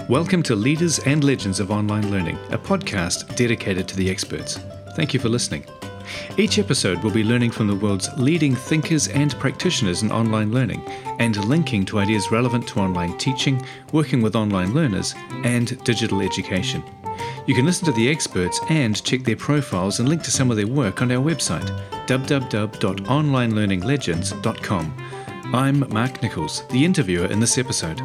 Welcome to Leaders and Legends of Online Learning, a podcast dedicated to the experts. Thank you for listening. Each episode will be learning from the world's leading thinkers and practitioners in online learning and linking to ideas relevant to online teaching, working with online learners, and digital education. You can listen to the experts and check their profiles and link to some of their work on our website, www.onlinelearninglegends.com. I'm Mark Nichols, the interviewer in this episode.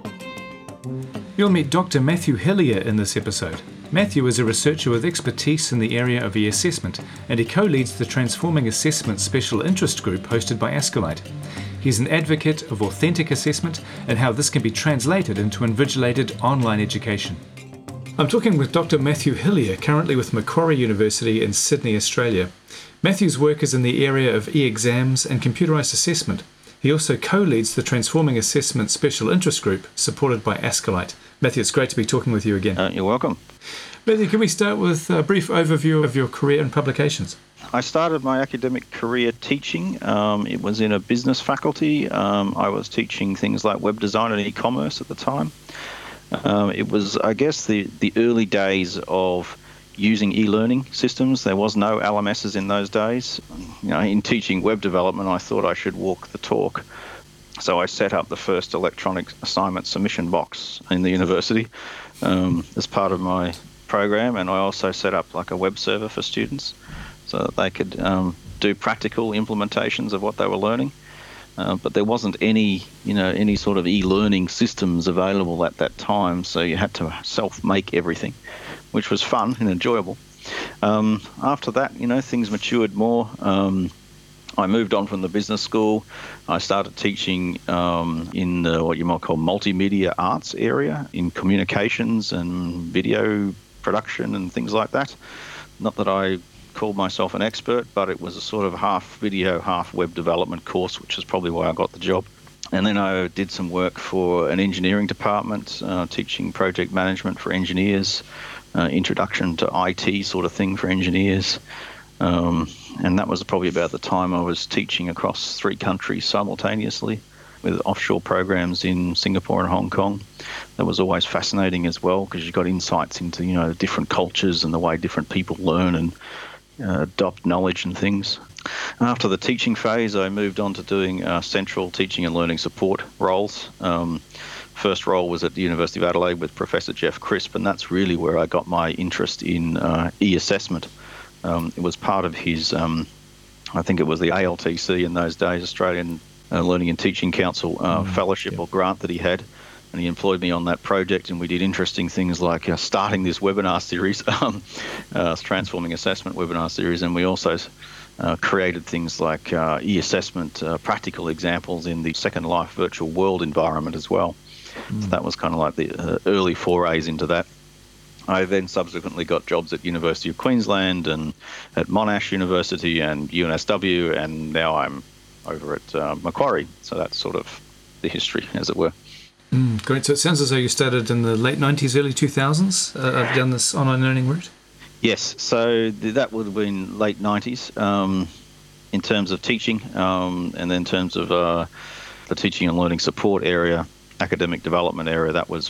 You'll meet Dr. Matthew Hillier in this episode. Matthew is a researcher with expertise in the area of e-assessment, and he co-leads the Transforming Assessment Special Interest Group hosted by Escalite. He's an advocate of authentic assessment and how this can be translated into invigilated online education. I'm talking with Dr. Matthew Hillier, currently with Macquarie University in Sydney, Australia. Matthew's work is in the area of e-exams and computerised assessment. He also co-leads the Transforming Assessment Special Interest Group, supported by Escalite. Matthew, it's great to be talking with you again. You're welcome. Matthew, can we start with a brief overview of your career and publications? I started my academic career teaching. It was in a business faculty. I was teaching things like web design and e-commerce at the time. It was, I guess, the early days of using e-learning systems. There was no LMSs in those days. In teaching web development, I thought I should walk the talk. So I set up the first electronic assignment submission box in the university as part of my program, and I also set up like a web server for students so that they could do practical implementations of what they were learning. But there wasn't any sort of e-learning systems available at that time, so you had to self-make everything, which was fun and enjoyable. After that, things matured more. I moved on from the business school. I started teaching in the, what you might call multimedia arts area, in communications and video production and things like that. Not that I called myself an expert, but it was a sort of half video, half web development course, which is probably why I got the job. And then I did some work for an engineering department, teaching project management for engineers, introduction to IT sort of thing for engineers. And that was probably about the time I was teaching across 3 countries simultaneously with offshore programs in Singapore and Hong Kong. That was always fascinating as well, because you got insights into, different cultures and the way different people learn and adopt knowledge and things. After the teaching phase, I moved on to doing central teaching and learning support roles. First role was at the University of Adelaide with Professor Jeff Crisp, and that's really where I got my interest in e-assessment. It was part of his, I think it was the ALTC in those days, Australian Learning and Teaching Council fellowship or grant that he had. And he employed me on that project, and we did interesting things like starting this webinar series, Transforming Assessment webinar series, and we also created things like e-assessment practical examples in the Second Life virtual world environment as well. So that was kind of like the early forays into that. I then subsequently got jobs at University of Queensland and at Monash University and UNSW, and now I'm over at Macquarie. So that's sort of the history, as it were. Great. So it sounds as though you started in the late 90s, early 2000s down this online learning route? Yes. So that would have been late 90s in terms of teaching, and then in terms of the teaching and learning support area, academic development area, that was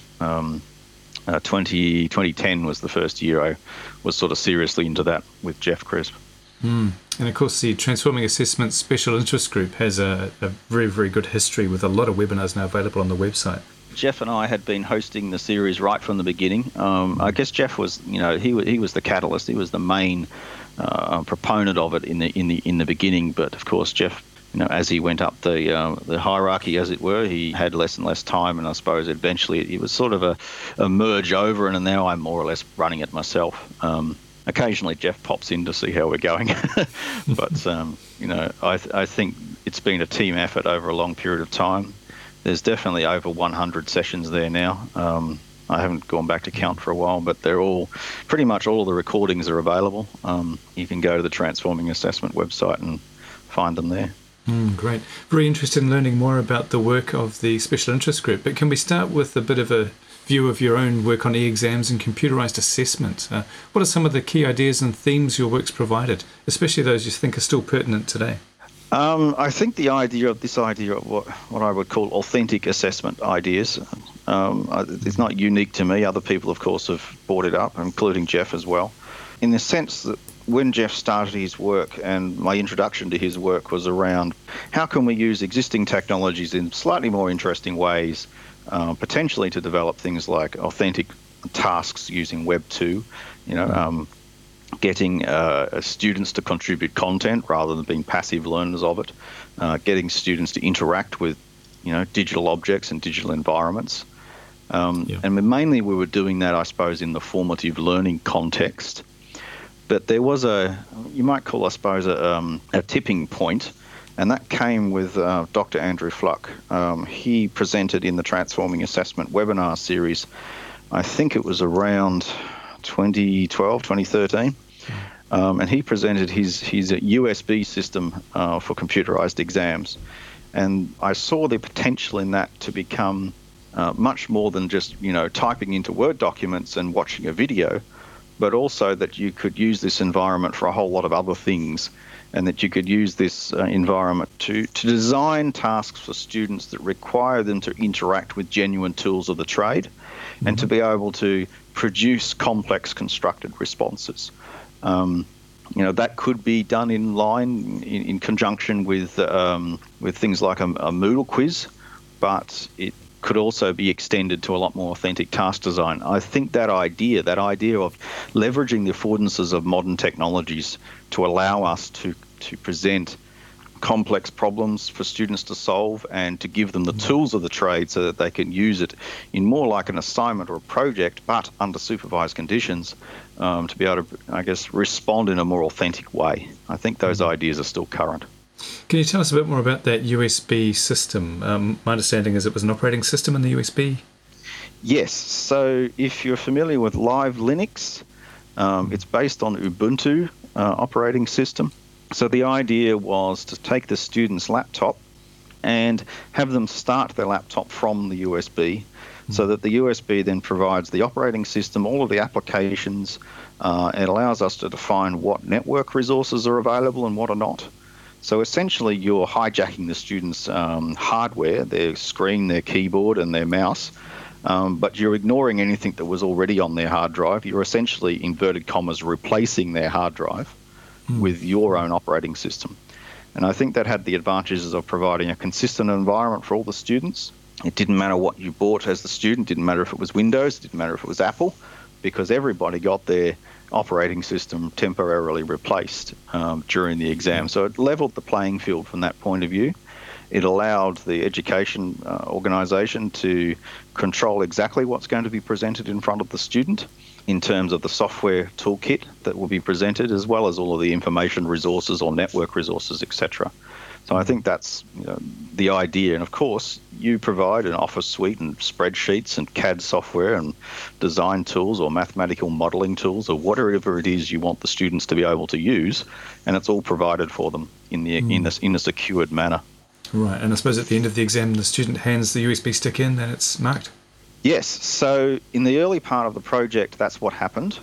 2010 was the first year I was sort of seriously into that with Jeff Crisp. And of course, the Transforming Assessment Special Interest Group has a very, very good history with a lot of webinars now available on the website. Jeff and I had been hosting the series right from the beginning. I guess Jeff was, he was the catalyst. He was the main proponent of it in the beginning. But of course, Jeff, as he went up the hierarchy, as it were, he had less and less time, and I suppose eventually it was sort of a merge over, and now I'm more or less running it myself. Occasionally Jeff pops in to see how we're going, but I think it's been a team effort over a long period of time. There's definitely over 100 sessions there now. I haven't gone back to count for a while, but they're all, pretty much all of the recordings are available. You can go to the Transforming Assessment website and find them there. Great. Very interested in learning more about the work of the Special Interest Group, but can we start with a bit of a view of your own work on e-exams and computerised assessment? What are some of the key ideas and themes your work's provided, especially those you think are still pertinent today? I think the idea of what I would call authentic assessment ideas It's not unique to me. Other people, of course, have brought it up, including Jeff as well, in the sense that when Jeff started his work, and my introduction to his work was around how can we use existing technologies in slightly more interesting ways, potentially to develop things like authentic tasks using Web 2, getting students to contribute content rather than being passive learners of it, getting students to interact with, digital objects and digital environments. And mainly we were doing that, I suppose, in the formative learning context. But there was you might call, I suppose, a tipping point, and that came with Dr. Andrew Fluck. He presented in the Transforming Assessment webinar series, I think it was around 2012, 2013, and he presented his USB system for computerized exams. And I saw the potential in that to become much more than just, typing into Word documents and watching a video, but also that you could use this environment for a whole lot of other things, and that you could use this environment to design tasks for students that require them to interact with genuine tools of the trade, and to be able to produce complex constructed responses. That could be done in line, in conjunction with things like a Moodle quiz, but it could also be extended to a lot more authentic task design. I think that idea of leveraging the affordances of modern technologies to allow us to present complex problems for students to solve and to give them the tools of the trade so that they can use it in more like an assignment or a project, but under supervised conditions, to be able to, I guess, respond in a more authentic way. I think those ideas are still current. Can you tell us a bit more about that USB system? My understanding is it was an operating system in the USB? Yes. So if you're familiar with Live Linux, it's based on Ubuntu operating system. So the idea was to take the student's laptop and have them start their laptop from the USB, so that the USB then provides the operating system, all of the applications. It allows us to define what network resources are available and what are not. So essentially you're hijacking the student's hardware, their screen, their keyboard and their mouse, but you're ignoring anything that was already on their hard drive. You're essentially, inverted commas, replacing their hard drive with your own operating system. And I think that had the advantages of providing a consistent environment for all the students. It didn't matter what you bought as the student, didn't matter if it was Windows, didn't matter if it was Apple, because everybody got their operating system temporarily replaced during the exam. So it leveled the playing field from that point of view. It allowed the education organisation to control exactly what's going to be presented in front of the student in terms of the software toolkit that will be presented, as well as all of the information resources or network resources, etc. So I think that's the idea. And of course, you provide an Office suite and spreadsheets and CAD software and design tools or mathematical modelling tools or whatever it is you want the students to be able to use, and it's all provided for them in a secured manner. Right, and I suppose at the end of the exam, the student hands the USB stick in and it's marked? Yes, so in the early part of the project, that's what happened.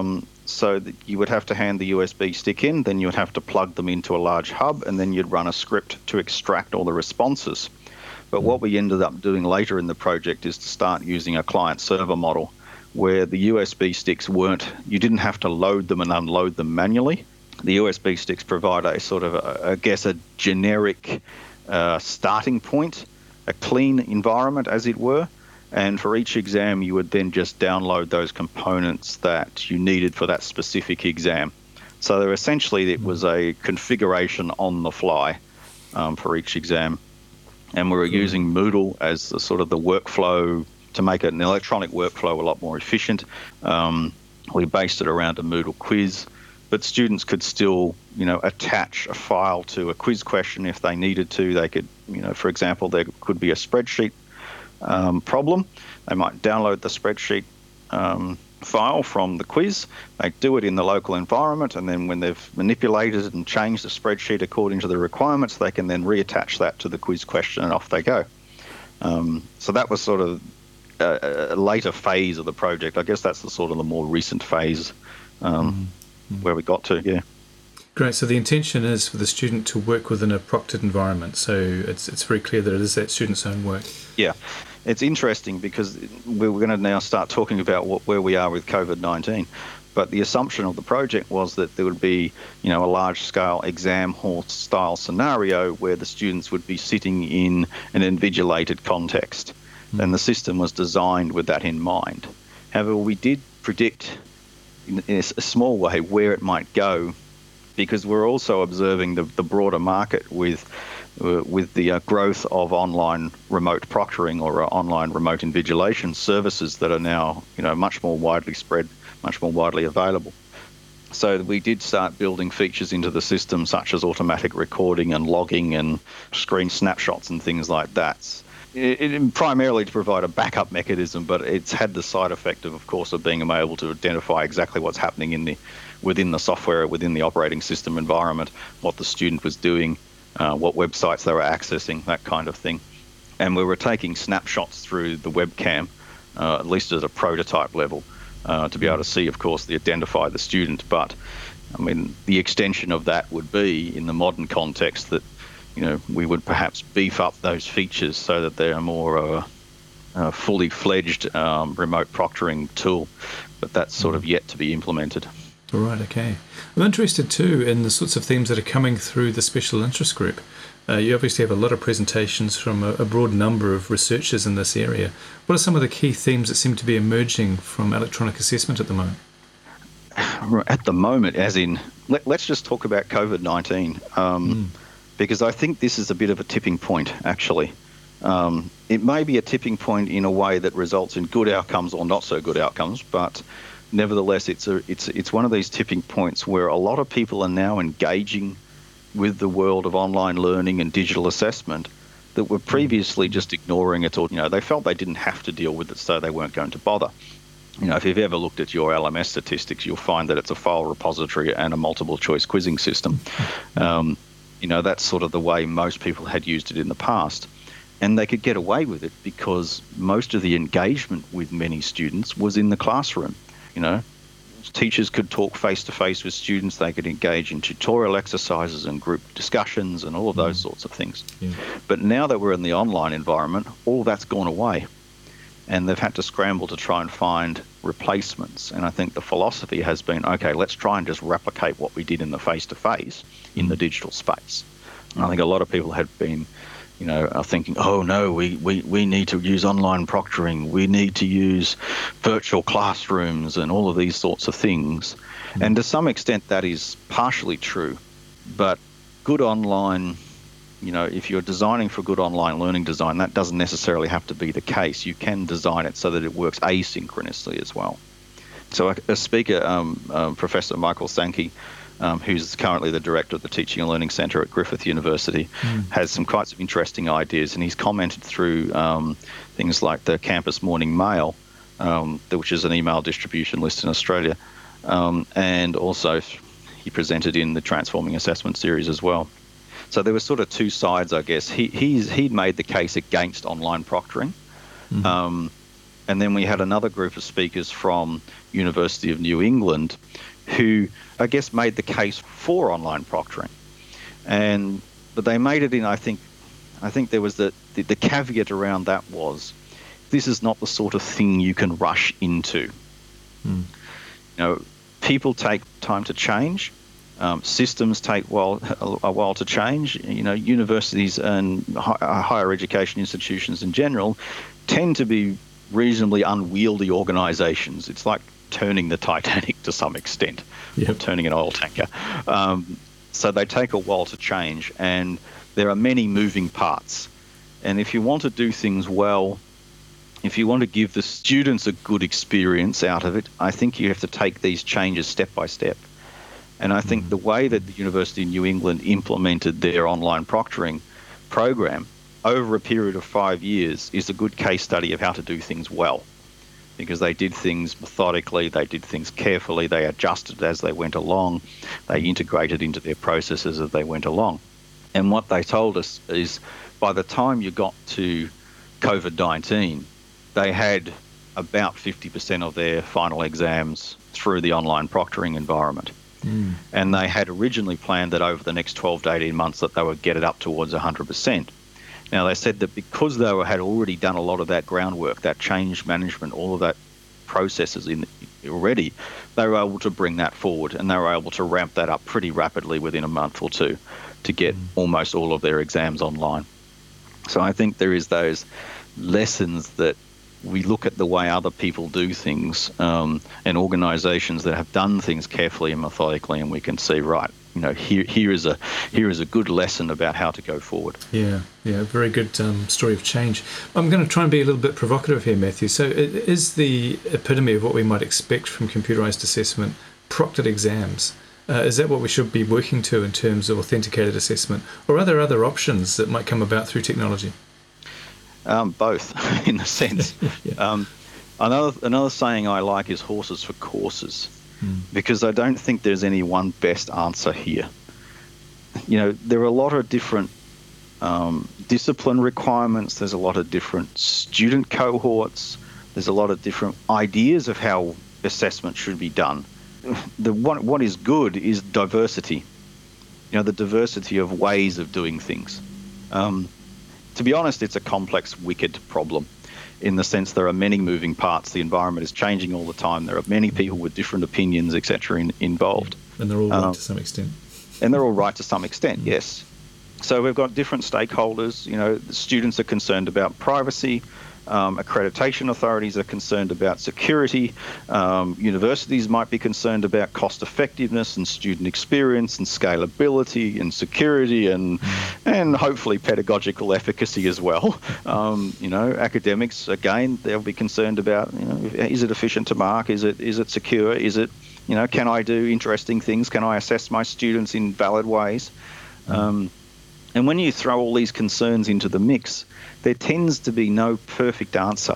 So that you would have to hand the USB stick in, then you would have to plug them into a large hub, and then you'd run a script to extract all the responses. But what we ended up doing later in the project is to start using a client-server model where the USB sticks you didn't have to load them and unload them manually. The USB sticks provide a sort of, a generic starting point, a clean environment, as it were. And for each exam, you would then just download those components that you needed for that specific exam. So essentially, it was a configuration on the fly for each exam. And we were using Moodle as the sort of the workflow to make an electronic workflow a lot more efficient. We based it around a Moodle quiz, but students could still, attach a file to a quiz question if they needed to. They could, for example, there could be a spreadsheet problem. They might download the spreadsheet file from the quiz. They do it in the local environment, and then when they've manipulated and changed the spreadsheet according to the requirements, they can then reattach that to the quiz question, and off they go. So that was sort of a later phase of the project. I guess that's the more recent phase where we got to, yeah. Great. So the intention is for the student to work within a proctored environment. So it's very clear that it is that student's own work. Yeah. It's interesting because we're going to now start talking about where we are with COVID-19. But the assumption of the project was that there would be, a large-scale exam hall-style scenario where the students would be sitting in an invigilated context. And the system was designed with that in mind. However, we did predict in a small way where it might go, because we're also observing the broader market with the growth of online remote proctoring or online remote invigilation services that are now, much more widely spread, much more widely available. So we did start building features into the system such as automatic recording and logging and screen snapshots and things like that. It primarily to provide a backup mechanism, but it's had the side effect of course, of being able to identify exactly what's happening within the software, within the operating system environment, what the student was doing, what websites they were accessing, that kind of thing. And we were taking snapshots through the webcam, at least at a prototype level, to be able to see, of course, identify the student. But, the extension of that would be, in the modern context, that we would perhaps beef up those features so that they're more a fully fledged remote proctoring tool, but that's sort of yet to be implemented. All right, okay. I'm interested too in the sorts of themes that are coming through the special interest group. You obviously have a lot of presentations from a broad number of researchers in this area. What are some of the key themes that seem to be emerging from electronic assessment at the moment? At the moment, as in, let's just talk about COVID-19. Because I think this is a bit of a tipping point, actually. It may be a tipping point in a way that results in good outcomes or not so good outcomes, but nevertheless, it's one of these tipping points where a lot of people are now engaging with the world of online learning and digital assessment that were previously just ignoring it, or they felt they didn't have to deal with it, so they weren't going to bother. If you've ever looked at your LMS statistics, you'll find that it's a file repository and a multiple choice quizzing system. That's sort of the way most people had used it in the past. And they could get away with it because most of the engagement with many students was in the classroom. Teachers could talk face-to-face with students. They could engage in tutorial exercises and group discussions and all of those sorts of things. Yeah. But now that we're in the online environment, all that's gone away. And they've had to scramble to try and find replacements. And I think the philosophy has been, okay, let's try and just replicate what we did in the face-to-face in the digital space. And I think a lot of people have been, are thinking, oh no, we need to use online proctoring. We need to use virtual classrooms and all of these sorts of things. And to some extent that is partially true. But good online, if you're designing for good online learning design, that doesn't necessarily have to be the case. You can design it so that it works asynchronously as well. So a speaker, Professor Michael Sankey, who's currently the director of the Teaching and Learning Centre at Griffith University, has some quite some interesting ideas, and he's commented through things like the Campus Morning Mail, which is an email distribution list in Australia, and also he presented in the Transforming Assessment series as well. So there were sort of two sides, I guess. He'd made the case against online proctoring, and then we had another group of speakers from University of New England who, I guess, made the case for online proctoring. But they made it in, I think there was the caveat around that was, this is not the sort of thing you can rush into. People take time to change. Systems take a while to change. Universities and higher education institutions in general tend to be reasonably unwieldy organizations. It's like turning the Titanic to some extent, or turning an oil tanker. So they take a while to change, and there are many moving parts. And if you want to do things well, if you want to give the students a good experience out of it, I think you have to take these changes step by step. And I think the way that the University of New England implemented their online proctoring program over a period of 5 years is a good case study of how to do things well, because they did things methodically, they did things carefully, they adjusted as they went along, they integrated into their processes as they went along. And what they told us is by the time you got to COVID-19, they had about 50% of their final exams through the online proctoring environment. And they had originally planned that over the next 12 to 18 months that they would get it up towards 100%. Now, they said that because they had already done a lot of that groundwork, that change management, all of that processes already, they were able to bring that forward, and they were able to ramp that up pretty rapidly within a month or two to get almost all of their exams online. So I think there is those lessons that we look at the way other people do things, and organisations that have done things carefully and methodically, and we can see, right, here is a good lesson about how to go forward. Yeah, very good story of change. I'm going to try and be a little bit provocative here, Matthew. So is the epitome of what we might expect from computerised assessment proctored exams? Is that what we should be working to in terms of authenticated assessment, or are there other options that might come about through technology? Both, in a sense. Another saying I like is horses for courses, because I don't think there's any one best answer here. There are a lot of different discipline requirements. There's a lot of different student cohorts. There's a lot of different ideas of how assessment should be done. What is good is diversity. The diversity of ways of doing things. To be honest, it's a complex, wicked problem in the sense there are many moving parts. The environment is changing all the time. There are many people with different opinions, etc., involved. And they're all right to some extent. And they're all right to some extent, yes. So we've got different stakeholders. The students are concerned about privacy. Accreditation authorities are concerned about security. Universities might be concerned about cost effectiveness and student experience and scalability and security and hopefully pedagogical efficacy as well. Academics, again, they'll be concerned about, is it efficient to mark? Is it secure? Is it, can I do interesting things? Can I assess my students in valid ways? And when you throw all these concerns into the mix, there tends to be no perfect answer.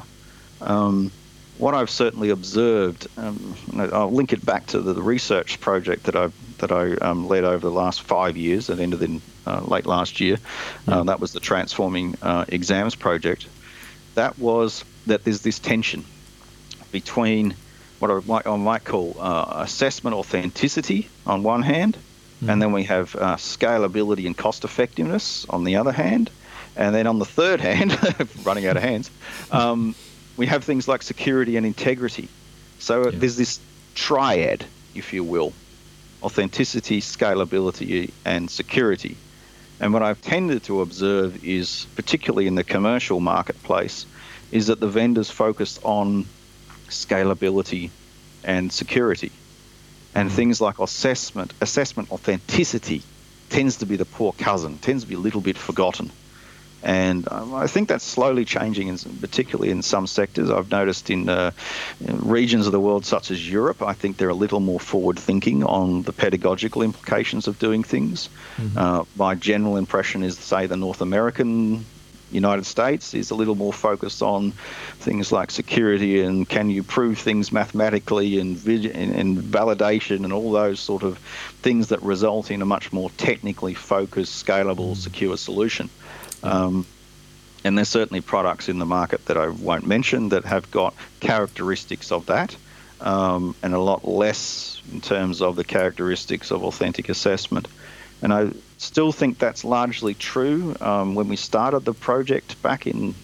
What I've certainly observed, I'll link it back to the research project that I led over the last 5 years that ended in late last year. That was the Transforming Exams project. That was that there's this tension between what I might call assessment authenticity on one hand, and then we have scalability and cost effectiveness on the other hand. And then on the third hand, running out of hands, we have things like security and integrity. So there's this triad, if you will, authenticity, scalability, and security. And what I've tended to observe is, particularly in the commercial marketplace, is that the vendors focus on scalability and security. And things like assessment authenticity tends to be the poor cousin, tends to be a little bit forgotten. And I think that's slowly changing, particularly in some sectors. I've noticed in regions of the world such as Europe, I think they're a little more forward-thinking on the pedagogical implications of doing things. My general impression is, say, the North American United States is a little more focused on things like security and can you prove things mathematically and validation and all those sort of things that result in a much more technically focused, scalable, secure solution. And there's certainly products in the market that I won't mention that have got characteristics of that, and a lot less in terms of the characteristics of authentic assessment. And I still think that's largely true. When we started the project back in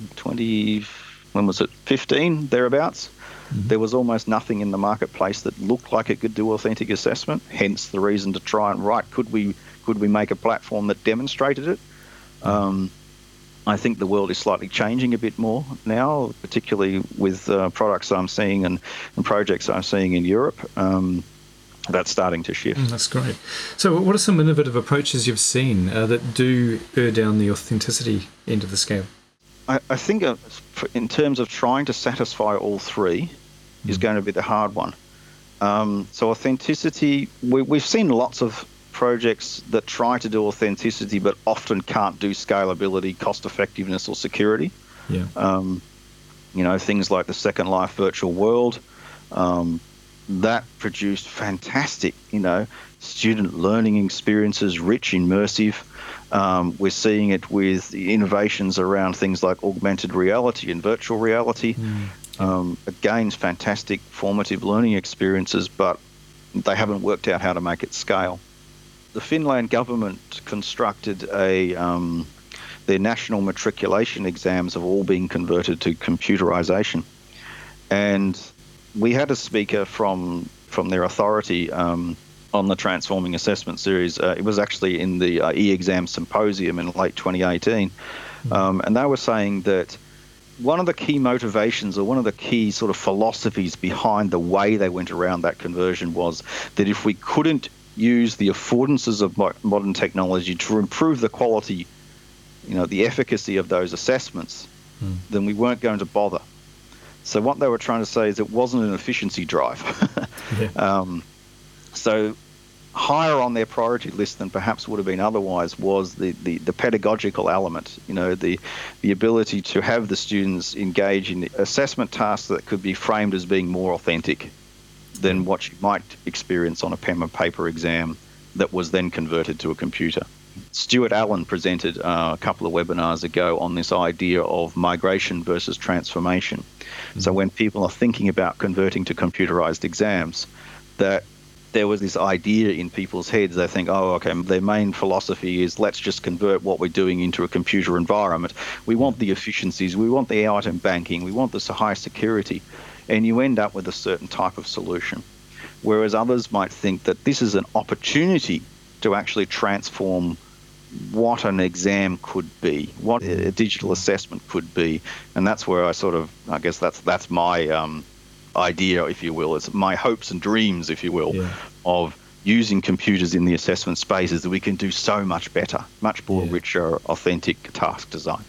15, thereabouts, there was almost nothing in the marketplace that looked like it could do authentic assessment, hence the reason to try and write, could we make a platform that demonstrated it? I think the world is slightly changing a bit more now, particularly with products I'm seeing and projects I'm seeing in Europe. That's starting to shift. That's great. So what are some innovative approaches you've seen that do err down the authenticity end of the scale? I think in terms of trying to satisfy all three is going to be the hard one. So authenticity, we've seen lots of projects that try to do authenticity but often can't do scalability, cost effectiveness or security. Things like the Second Life virtual world, that produced fantastic, student learning experiences, rich, immersive. We're seeing it with the innovations around things like augmented reality and virtual reality. Again, fantastic formative learning experiences, but they haven't worked out how to make it scale. The Finland government constructed their national matriculation exams have all been converted to computerization. And we had a speaker from their authority on the Transforming Assessment series. It was actually in the e-exam symposium in late 2018. And they were saying that one of the key motivations or one of the key sort of philosophies behind the way they went around that conversion was that if we couldn't use the affordances of modern technology to improve the quality, the efficacy of those assessments, then we weren't going to bother. So what they were trying to say is it wasn't an efficiency drive. So higher on their priority list than perhaps would have been otherwise was the pedagogical element, the ability to have the students engage in assessment tasks that could be framed as being more authentic than what you might experience on a pen and paper exam that was then converted to a computer. Stuart Allen presented a couple of webinars ago on this idea of migration versus transformation. So when people are thinking about converting to computerized exams, that there was this idea in people's heads. They think, their main philosophy is let's just convert what we're doing into a computer environment. We want the efficiencies, we want the item banking, we want this high security, and you end up with a certain type of solution. Whereas others might think that this is an opportunity to actually transform what an exam could be, what a digital assessment could be. And that's where I guess that's my idea, if you will. It's my hopes and dreams, if you will, of using computers in the assessment space is that we can do so much better, much more richer, authentic task design.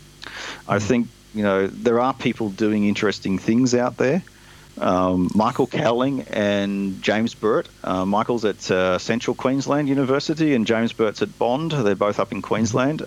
I think, there are people doing interesting things out there. Michael Cowling and James Burt. Michael's at Central Queensland University and James Burt's at Bond. They're both up in Queensland.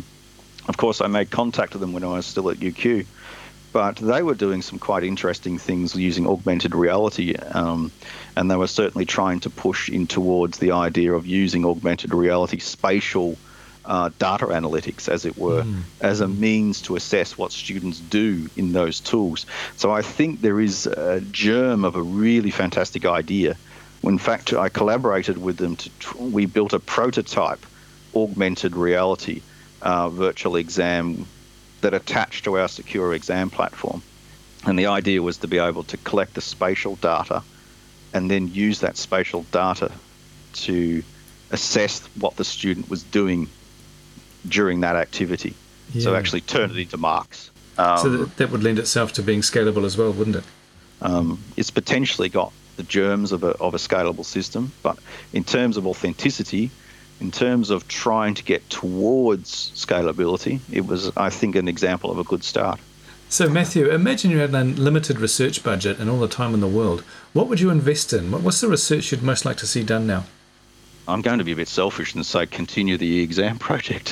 Of course, I made contact with them when I was still at UQ. But they were doing some quite interesting things using augmented reality, and they were certainly trying to push in towards the idea of using augmented reality spatial data analytics, as it were, as a means to assess what students do in those tools. So I think there is a germ of a really fantastic idea. In fact, I collaborated with them. We built a prototype augmented reality virtual exam that attached to our secure exam platform. And the idea was to be able to collect the spatial data and then use that spatial data to assess what the student was doing during that activity. So actually turn it into marks. So that would lend itself to being scalable as well, wouldn't it? It's potentially got the germs of a scalable system, but in terms of authenticity, in terms of trying to get towards scalability, it was, I think, an example of a good start. So, Matthew, imagine you had an unlimited research budget and all the time in the world. What would you invest in? What's the research you'd most like to see done now? I'm going to be a bit selfish and say continue the exam project.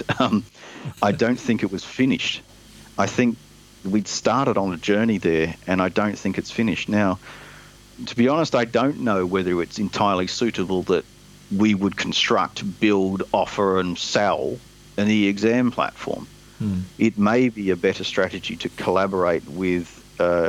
I don't think it was finished. I think we'd started on a journey there, and I don't think it's finished. Now, to be honest, I don't know whether it's entirely suitable that we would construct, build, offer, and sell an e-exam platform. It may be a better strategy to collaborate with a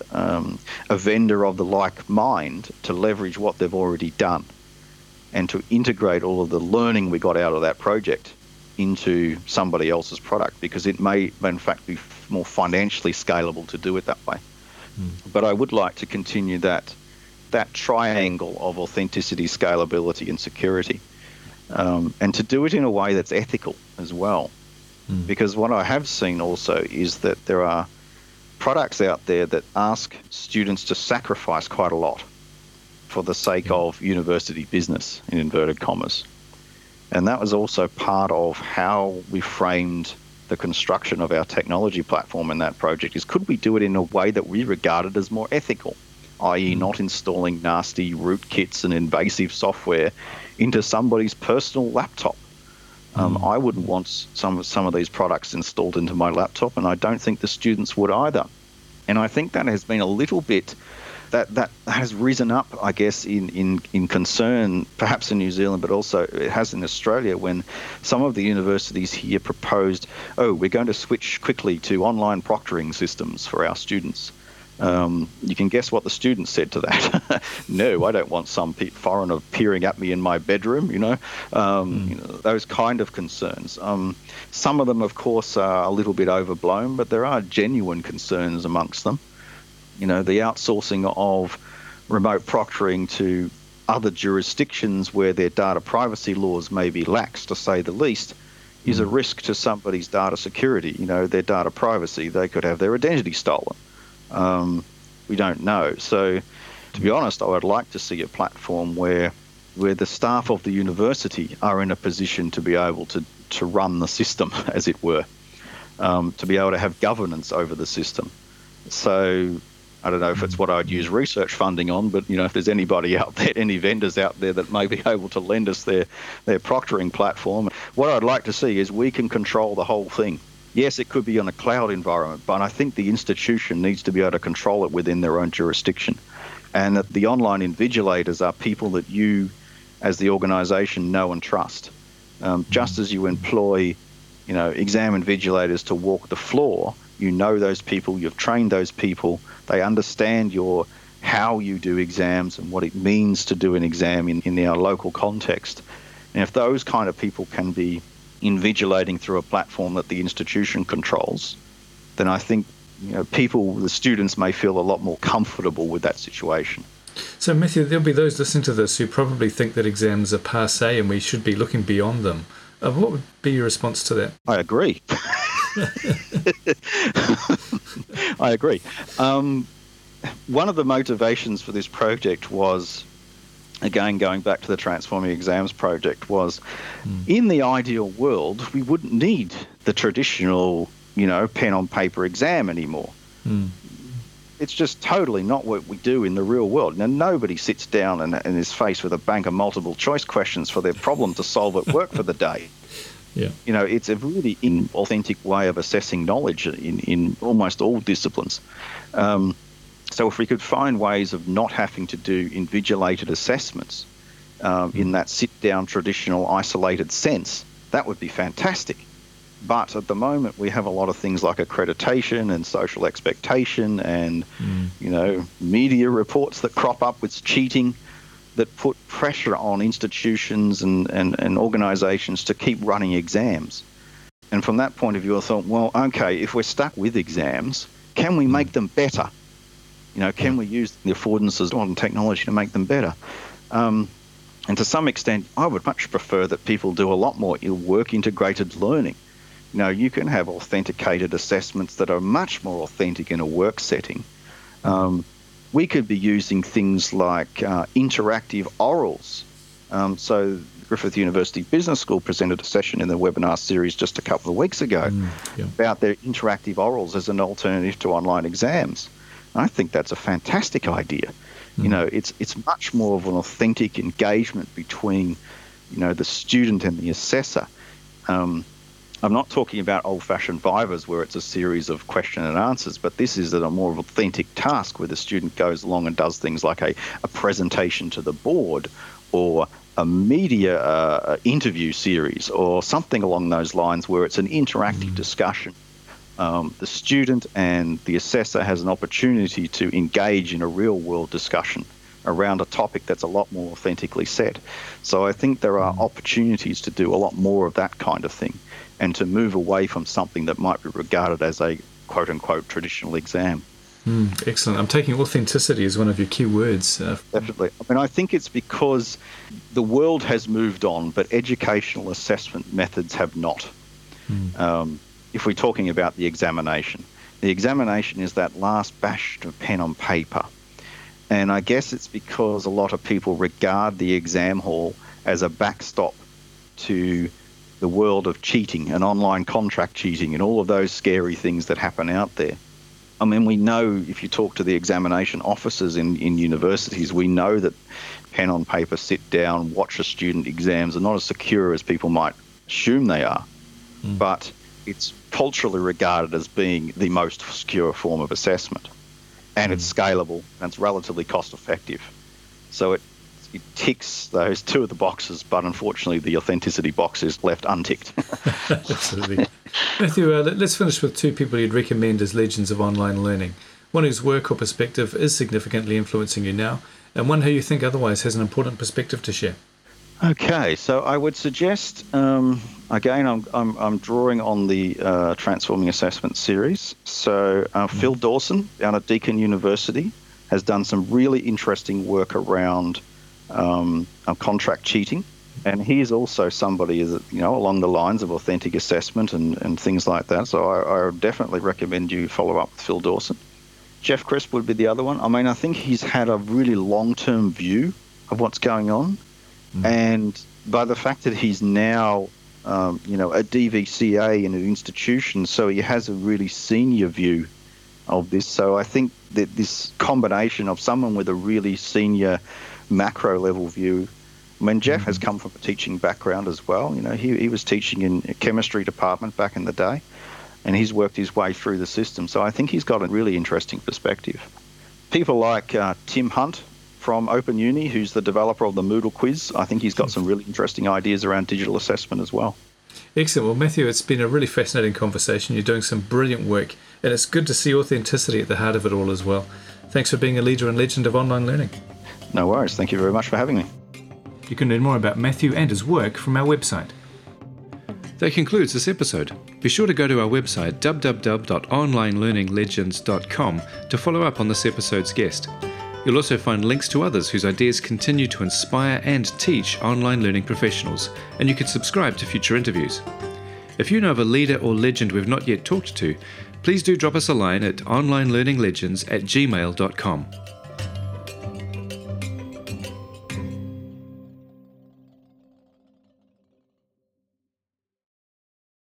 vendor of the like mind to leverage what they've already done and to integrate all of the learning we got out of that project into somebody else's product, because it may, in fact, be more financially scalable to do it that way. But I would like to continue that triangle of authenticity, scalability, and security, and to do it in a way that's ethical as well. Because what I have seen also is that there are products out there that ask students to sacrifice quite a lot for the sake of university business, in inverted commas. And that was also part of how we framed the construction of our technology platform in that project, is could we do it in a way that we regarded as more ethical, i.e. not installing nasty rootkits and invasive software into somebody's personal laptop. I wouldn't want some of these products installed into my laptop, and I don't think the students would either. And I think that has been a little bit, that has risen up, I guess, in concern, perhaps in New Zealand, but also it has in Australia, when some of the universities here proposed, we're going to switch quickly to online proctoring systems for our students. You can guess what the students said to that. No, I don't want some foreigner peering at me in my bedroom, those kind of concerns. Some of them, of course, are a little bit overblown, but there are genuine concerns amongst them. The outsourcing of remote proctoring to other jurisdictions where their data privacy laws may be lax, to say the least, is a risk to somebody's data security, their data privacy. They could have their identity stolen. We don't know. So, to be honest, I would like to see a platform where the staff of the university are in a position to be able to run the system, as it were, to be able to have governance over the system. So, I don't know if it's what I'd use research funding on, but, if there's anybody out there, any vendors out there that may be able to lend us their proctoring platform, what I'd like to see is we can control the whole thing. Yes, it could be on a cloud environment, but I think the institution needs to be able to control it within their own jurisdiction. And that the online invigilators are people that you, as the organisation, know and trust. Just as you employ, exam invigilators to walk the floor, those people, you've trained those people, they understand how you do exams and what it means to do an exam in our local context. And if those kind of people can be invigilating through a platform that the institution controls, then I think the students may feel a lot more comfortable with that situation. So, Matthew, there'll be those listening to this who probably think that exams are passé and we should be looking beyond them. What would be your response to that? I agree. I agree. One of the motivations for this project was, again, going back to the Transforming Exams project, was in the ideal world, we wouldn't need the traditional, pen on paper exam anymore. It's just totally not what we do in the real world. Now, nobody sits down and is faced with a bank of multiple choice questions for their problem to solve at work for the day. Yeah. It's a really inauthentic way of assessing knowledge in almost all disciplines. So if we could find ways of not having to do invigilated assessments in that sit-down, traditional, isolated sense, that would be fantastic. But at the moment, we have a lot of things like accreditation and social expectation and, media reports that crop up with cheating that put pressure on institutions and organisations to keep running exams. And from that point of view, I thought, well, okay, if we're stuck with exams, can we make them better? Can we use the affordances of modern technology to make them better? And to some extent, I would much prefer that people do a lot more work-integrated learning. You can have authenticated assessments that are much more authentic in a work setting. We could be using things like interactive orals. So Griffith University Business School presented a session in the webinar series just a couple of weeks ago about their interactive orals as an alternative to online exams. I think that's a fantastic idea. It's much more of an authentic engagement between, the student and the assessor. I'm not talking about old-fashioned Vivas where it's a series of question and answers, but this is a more authentic task where the student goes along and does things like a presentation to the board or a media interview series or something along those lines where it's an interactive discussion. The student and the assessor has an opportunity to engage in a real-world discussion around a topic that's a lot more authentically set. So I think there are opportunities to do a lot more of that kind of thing and to move away from something that might be regarded as a quote-unquote traditional exam. Excellent. I'm taking authenticity as one of your key words. Definitely. I think it's because the world has moved on, but educational assessment methods have not. If we're talking about the examination is that last bastion of pen on paper. And I guess it's because a lot of people regard the exam hall as a backstop to the world of cheating and online contract cheating and all of those scary things that happen out there. We know if you talk to the examination officers in universities, we know that pen on paper, sit down, watch a student exams are not as secure as people might assume they are. But it's culturally regarded as being the most secure form of assessment. And it's scalable and it's relatively cost effective. So it ticks those two of the boxes, but unfortunately the authenticity box is left unticked. Absolutely. Matthew, let's finish with two people you'd recommend as legends of online learning. one whose work or perspective is significantly influencing you now, and one who you think otherwise has an important perspective to share. Okay, so I would suggest, again, I'm drawing on the Transforming Assessment series. So Phil Dawson down at Deakin University has done some really interesting work around contract cheating. And he is also somebody, along the lines of authentic assessment and things like that. So I would definitely recommend you follow up with Phil Dawson. Jeff Crisp would be the other one. I mean, I think he's had a really long-term view of what's going on. And by the fact that he's now, a DVCA in an institution, so he has a really senior view of this. So I think that this combination of someone with a really senior macro level view, I mean, Jeff has come from a teaching background as well. He was teaching in a chemistry department back in the day, and he's worked his way through the system. So I think he's got a really interesting perspective. People like Tim Hunt from Open Uni, who's the developer of the Moodle quiz. I think he's got some really interesting ideas around digital assessment as well. Excellent. Well, Matthew, it's been a really fascinating conversation. You're doing some brilliant work, and it's good to see authenticity at the heart of it all as well. Thanks for being a leader and legend of online learning. No worries. Thank you very much for having me. You can learn more about Matthew and his work from our website. That concludes this episode. Be sure to go to our website www.onlinelearninglegends.com to follow up on this episode's guest. You'll also find links to others whose ideas continue to inspire and teach online learning professionals, and you can subscribe to future interviews. If you know of a leader or legend we've not yet talked to, please do drop us a line at onlinelearninglegends@gmail.com.